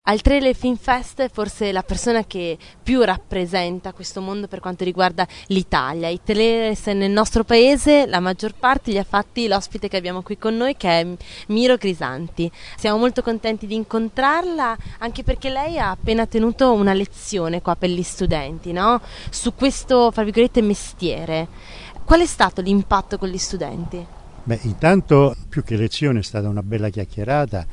Al Trailer Film Fest forse la persona che più rappresenta questo mondo per quanto riguarda l'Italia. I trailers nel nostro paese la maggior parte li ha fatti l'ospite che abbiamo qui con noi, che è Miro Crisanti. Siamo molto contenti di incontrarla, anche perché lei ha appena tenuto una lezione qua per gli studenti, no? Su questo, fra virgolette, mestiere. Qual è stato l'impatto con gli studenti? Intanto più che lezione è stata una bella chiacchierata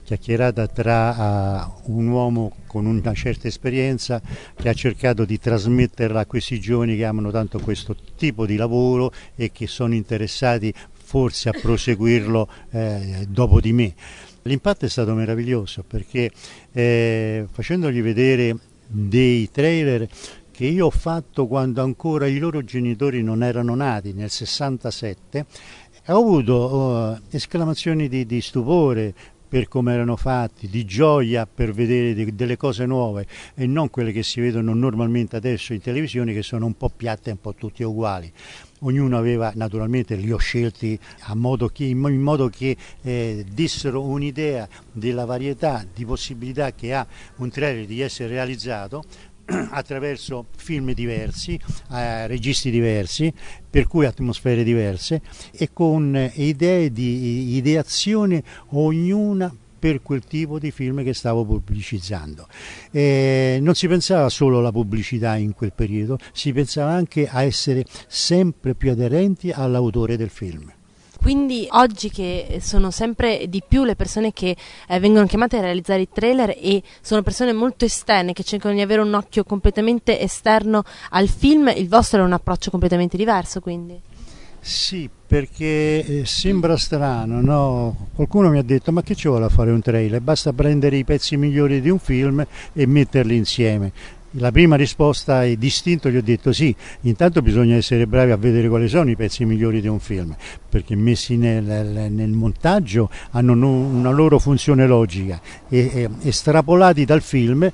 tra un uomo con una certa esperienza che ha cercato di trasmetterla a questi giovani che amano tanto questo tipo di lavoro e che sono interessati forse a proseguirlo dopo di me. L'impatto è stato meraviglioso perché facendogli vedere dei trailer che io ho fatto quando ancora i loro genitori non erano nati, nel 67, ho avuto esclamazioni di stupore per come erano fatti, di gioia per vedere delle cose nuove e non quelle che si vedono normalmente adesso in televisione, che sono un po' piatte e un po' tutte uguali. Ognuno aveva, naturalmente li ho scelti in modo che dessero un'idea della varietà di possibilità che ha un trailer di essere realizzato attraverso film diversi, registi diversi, per cui atmosfere diverse e con idee di ideazione ognuna per quel tipo di film che stavo pubblicizzando. Non si pensava solo alla pubblicità in quel periodo, si pensava anche a essere sempre più aderenti all'autore del film. Quindi oggi che sono sempre di più le persone che vengono chiamate a realizzare i trailer e sono persone molto esterne che cercano di avere un occhio completamente esterno al film, il vostro è un approccio completamente diverso quindi? Sì, perché sembra strano, no? Qualcuno mi ha detto ma che ci vuole a fare un trailer? Basta prendere i pezzi migliori di un film e metterli insieme. La prima risposta è distinto, gli ho detto sì, intanto bisogna essere bravi a vedere quali sono i pezzi migliori di un film, perché messi nel montaggio hanno una loro funzione logica e estrapolati dal film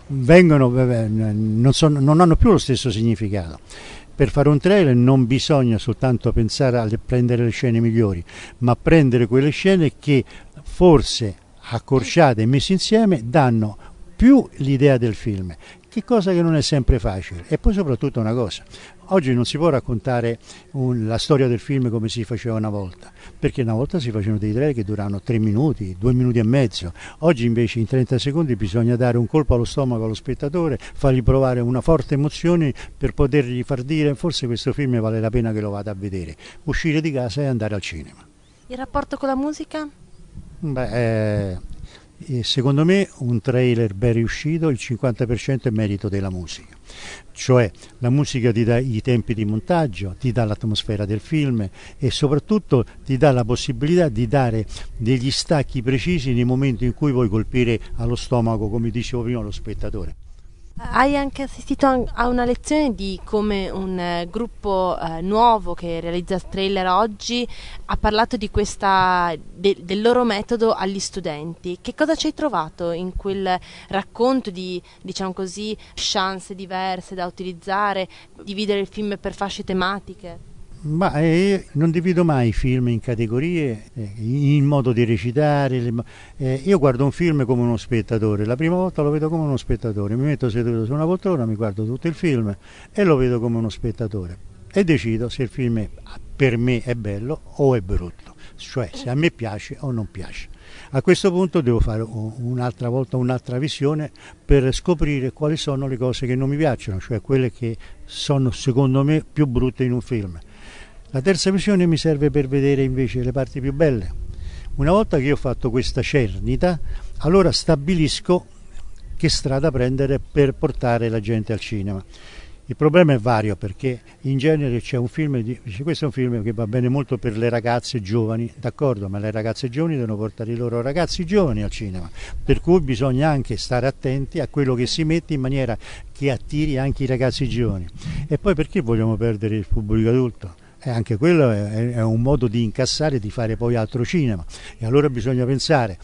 non hanno più lo stesso significato. Per fare un trailer non bisogna soltanto pensare a prendere le scene migliori, ma prendere quelle scene che forse accorciate e messe insieme danno più l'idea del film, che cosa che non è sempre facile. E poi soprattutto una cosa, oggi non si può raccontare la storia del film come si faceva una volta, perché una volta si facevano dei trailer che duravano 3 minuti, 2 minuti e mezzo, oggi invece in 30 secondi bisogna dare un colpo allo stomaco allo spettatore, fargli provare una forte emozione per potergli far dire forse questo film vale la pena che lo vada a vedere, uscire di casa e andare al cinema. Il rapporto con la musica? Secondo me un trailer ben riuscito il 50% è merito della musica, cioè la musica ti dà i tempi di montaggio, ti dà l'atmosfera del film e soprattutto ti dà la possibilità di dare degli stacchi precisi nei momenti in cui vuoi colpire allo stomaco, come dicevo prima, lo spettatore. Hai anche assistito a una lezione di come un gruppo nuovo che realizza trailer oggi ha parlato di del loro metodo agli studenti. Che cosa ci hai trovato in quel racconto di, diciamo così, chance diverse da utilizzare, dividere il film per fasce tematiche? Non divido mai i film in categorie, in modo di recitare. Io guardo un film come uno spettatore, la prima volta lo vedo come uno spettatore, mi metto seduto su una poltrona, mi guardo tutto il film e lo vedo come uno spettatore e decido se il film per me è bello o è brutto, cioè se a me piace o non piace. A questo punto devo fare un'altra volta un'altra visione per scoprire quali sono le cose che non mi piacciono, cioè quelle che sono secondo me più brutte in un film. La terza visione mi serve per vedere invece le parti più belle. Una volta che ho fatto questa cernita, allora stabilisco che strada prendere per portare la gente al cinema. Il problema è vario perché in genere c'è un film, questo è un film che va bene molto per le ragazze giovani, d'accordo, ma le ragazze giovani devono portare i loro ragazzi giovani al cinema, per cui bisogna anche stare attenti a quello che si mette in maniera che attiri anche i ragazzi giovani. E poi perché vogliamo perdere il pubblico adulto? Anche quello è un modo di incassare e di fare poi altro cinema, e allora bisogna pensare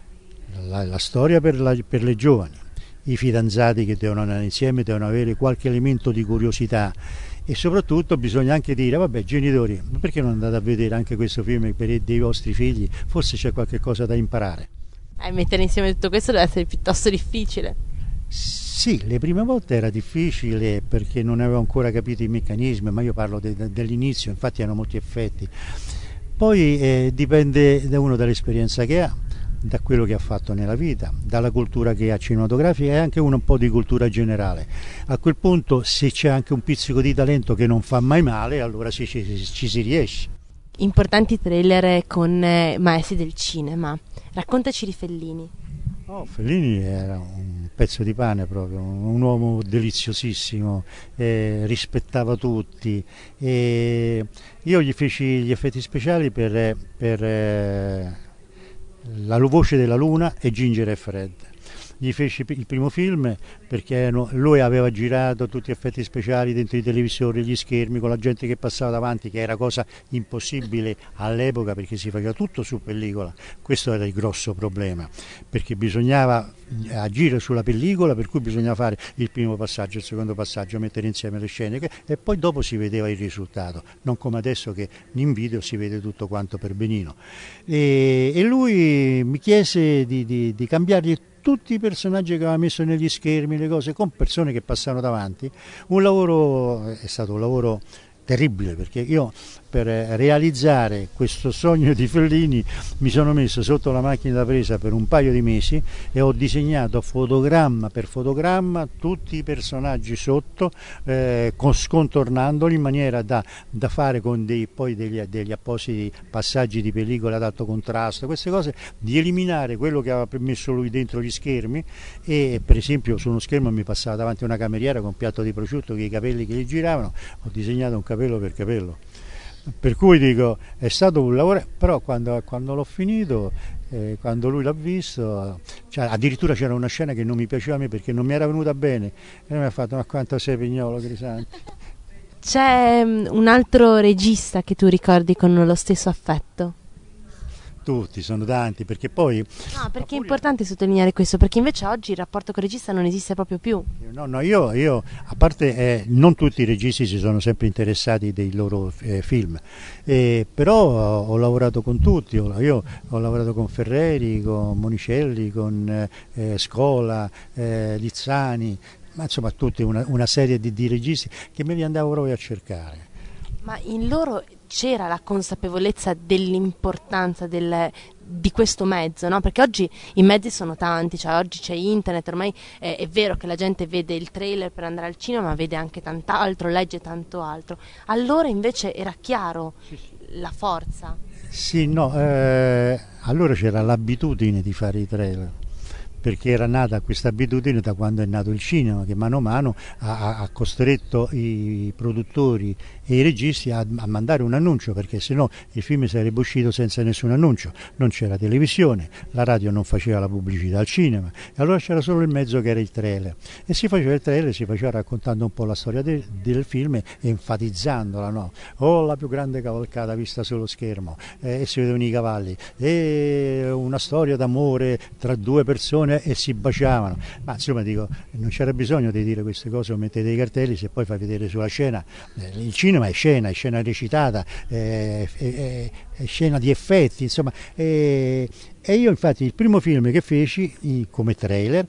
la storia per le giovani, i fidanzati che devono andare insieme devono avere qualche elemento di curiosità e soprattutto bisogna anche dire vabbè genitori, perché non andate a vedere anche questo film per dei vostri figli, forse c'è qualche cosa da imparare. Mettere insieme tutto questo deve essere piuttosto difficile. Sì, le prime volte era difficile perché non avevo ancora capito i meccanismi, ma io parlo dell'inizio, infatti hanno molti effetti. Poi dipende da uno dall'esperienza che ha, da quello che ha fatto nella vita, dalla cultura che ha cinematografica e anche un po' di cultura generale. A quel punto, se c'è anche un pizzico di talento che non fa mai male, allora ci si riesce. Importanti trailer con maestri del cinema. Raccontaci di Fellini. Fellini era un pezzo di pane proprio, un uomo deliziosissimo, rispettava tutti. Io gli feci gli effetti speciali per La voce della luna e Ginger e Fred. Gli feci il primo film perché lui aveva girato tutti gli effetti speciali dentro i televisori, gli schermi, con la gente che passava davanti, che era cosa impossibile all'epoca perché si faceva tutto su pellicola. Questo era il grosso problema, perché bisognava agire sulla pellicola, per cui bisognava fare il primo passaggio, il secondo passaggio, mettere insieme le scene e poi dopo si vedeva il risultato, non come adesso che in video si vede tutto quanto per benino. E lui mi chiese di cambiargli tutti i personaggi che aveva messo negli schermi, le cose, con persone che passavano davanti. È stato un lavoro terribile, perché io per realizzare questo sogno di Fellini mi sono messo sotto la macchina da presa per un paio di mesi e ho disegnato fotogramma per fotogramma tutti i personaggi sotto, scontornandoli in maniera da fare con degli appositi passaggi di pellicola ad alto contrasto, queste cose, di eliminare quello che aveva messo lui dentro gli schermi. E per esempio su uno schermo mi passava davanti una cameriera con un piatto di prosciutto con i capelli che gli giravano, ho disegnato un capello per capello. Per cui dico, è stato un lavoro, però quando l'ho finito, quando lui l'ha visto, addirittura c'era una scena che non mi piaceva a me perché non mi era venuta bene e mi ha fatto: ma quanto sei pignolo, Crisanti. C'è un altro regista che tu ricordi con lo stesso affetto? Tutti, sono tanti, perché poi... No, perché è importante sottolineare questo, perché invece oggi il rapporto con il regista non esiste proprio più. No, io a parte non tutti i registi si sono sempre interessati dei loro film, però ho lavorato con tutti, io ho lavorato con Ferreri, con Monicelli, con Scola, Lizzani, ma insomma tutti una serie di registi che me li andavo proprio a cercare. Ma in loro c'era la consapevolezza dell'importanza di questo mezzo, no? Perché oggi i mezzi sono tanti, cioè oggi c'è internet, ormai è vero che la gente vede il trailer per andare al cinema, ma vede anche tant'altro, legge tanto altro. Allora invece era chiaro la forza. Sì, no, allora c'era l'abitudine di fare i trailer, perché era nata questa abitudine da quando è nato il cinema, che mano a mano ha costretto i produttori e i registi a mandare un annuncio, perché sennò il film sarebbe uscito senza nessun annuncio. Non c'era televisione, la radio non faceva la pubblicità al cinema, e allora c'era solo il mezzo che era il trailer, e si faceva il trailer, si faceva raccontando un po' la storia del film e enfatizzandola, no? La più grande cavalcata vista sullo schermo, e si vedevano i cavalli, e una storia d'amore tra due persone e si baciavano. Ma insomma, dico, non c'era bisogno di dire queste cose o mettete dei cartelli se poi fai vedere sulla scena. Il cinema è scena recitata, è scena di effetti, insomma. E io infatti il primo film che feci come trailer,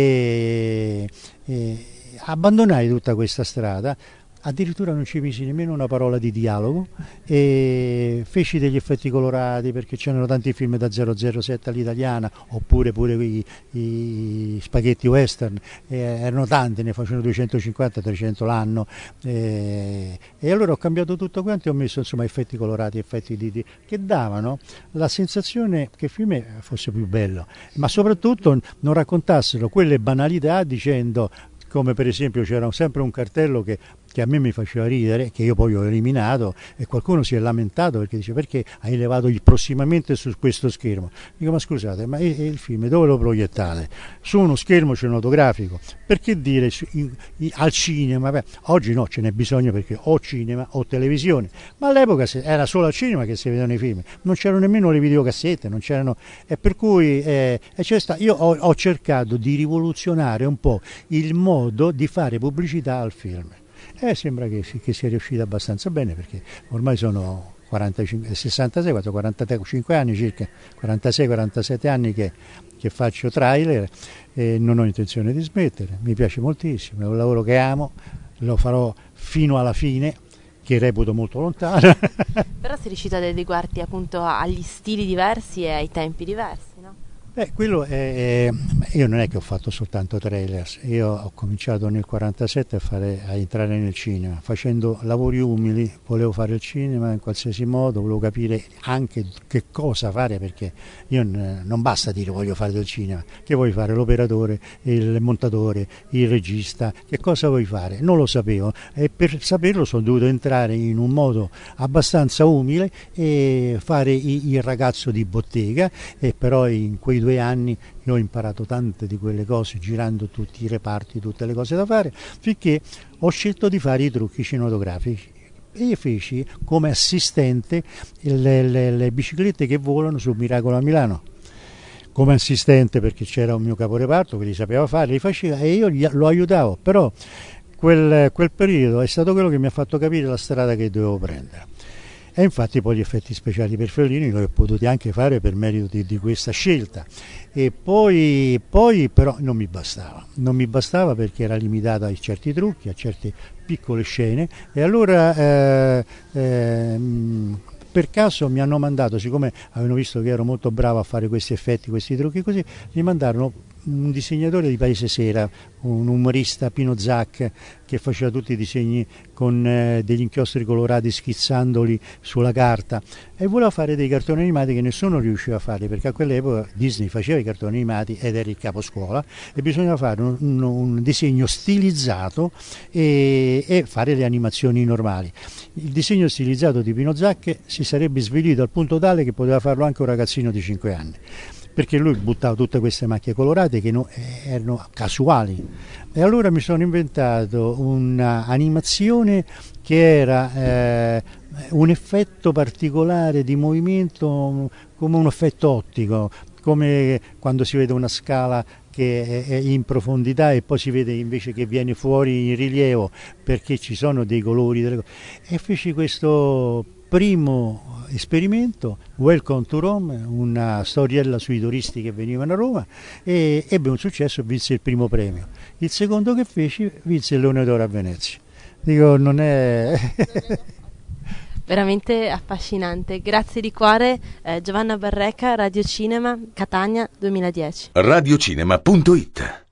abbandonai tutta questa strada. Addirittura non ci misi nemmeno una parola di dialogo e feci degli effetti colorati, perché c'erano tanti film da 007 all'italiana, oppure pure i spaghetti western, erano tanti, ne facevano 250-300 l'anno, e allora ho cambiato tutto quanto e ho messo insomma effetti colorati, effetti che davano la sensazione che il film fosse più bello, ma soprattutto non raccontassero quelle banalità dicendo, come per esempio c'era sempre un cartello che a me mi faceva ridere, che io poi ho eliminato, e qualcuno si è lamentato perché dice: perché hai levato il prossimamente su questo schermo? Dico: ma scusate, ma il film dove lo proiettate? Su uno schermo cinematografico, perché dire al cinema? Beh, oggi no, ce n'è bisogno perché o cinema o televisione, ma all'epoca era solo al cinema che si vedevano i film, non c'erano nemmeno le videocassette, non c'erano, e per cui io ho cercato di rivoluzionare un po' il modo di fare pubblicità al film. Sembra che sia riuscita abbastanza bene, perché ormai sono 45, 66, 45 anni circa, 46-47 anni che faccio trailer e non ho intenzione di smettere, mi piace moltissimo, è un lavoro che amo, lo farò fino alla fine, che reputo molto lontana. Però sei riuscito ad adeguarti appunto agli stili diversi e ai tempi diversi, no? Quello io non è che ho fatto soltanto trailer, io ho cominciato nel 47 a entrare nel cinema, facendo lavori umili, volevo fare il cinema in qualsiasi modo, volevo capire anche che cosa fare, perché io non basta dire voglio fare del cinema, che vuoi fare? L'operatore, il montatore, il regista, che cosa vuoi fare? Non lo sapevo e per saperlo sono dovuto entrare in un modo abbastanza umile e fare il ragazzo di bottega, e però in quei 2 anni io ho imparato tante di quelle cose girando tutti i reparti, tutte le cose da fare, finché ho scelto di fare i trucchi cinematografici e feci come assistente le biciclette che volano sul Miracolo a Milano, come assistente, perché c'era un mio caporeparto che li sapeva fare, li faceva e io lo aiutavo, però quel periodo è stato quello che mi ha fatto capire la strada che dovevo prendere. E infatti poi gli effetti speciali per Fellini li ho potuti anche fare per merito di questa scelta. E poi però non mi bastava perché era limitato a certi trucchi, a certe piccole scene, e allora per caso mi hanno mandato, siccome avevano visto che ero molto bravo a fare questi effetti, questi trucchi così, mi mandarono un disegnatore di Paese Sera, un umorista, Pino Zac, che faceva tutti i disegni con degli inchiostri colorati schizzandoli sulla carta, e voleva fare dei cartoni animati che nessuno riusciva a fare, perché a quell'epoca Disney faceva i cartoni animati ed era il caposcuola e bisognava fare un disegno stilizzato e fare le animazioni normali. Il disegno stilizzato di Pino Zac si sarebbe svilito al punto tale che poteva farlo anche un ragazzino di 5 anni, perché lui buttava tutte queste macchie colorate che erano casuali, e allora mi sono inventato un'animazione che era un effetto particolare di movimento, come un effetto ottico, come quando si vede una scala che è in profondità e poi si vede invece che viene fuori in rilievo perché ci sono dei colori, e feci questo primo esperimento, Welcome to Rome, una storiella sui turisti che venivano a Roma, e ebbe un successo e vinse il primo premio. Il secondo che feci vinse il Leone d'Oro a Venezia. Dico, non è... Veramente affascinante. Grazie di cuore, Giovanna Barreca, Radio Cinema, Catania 2010. Radiocinema.it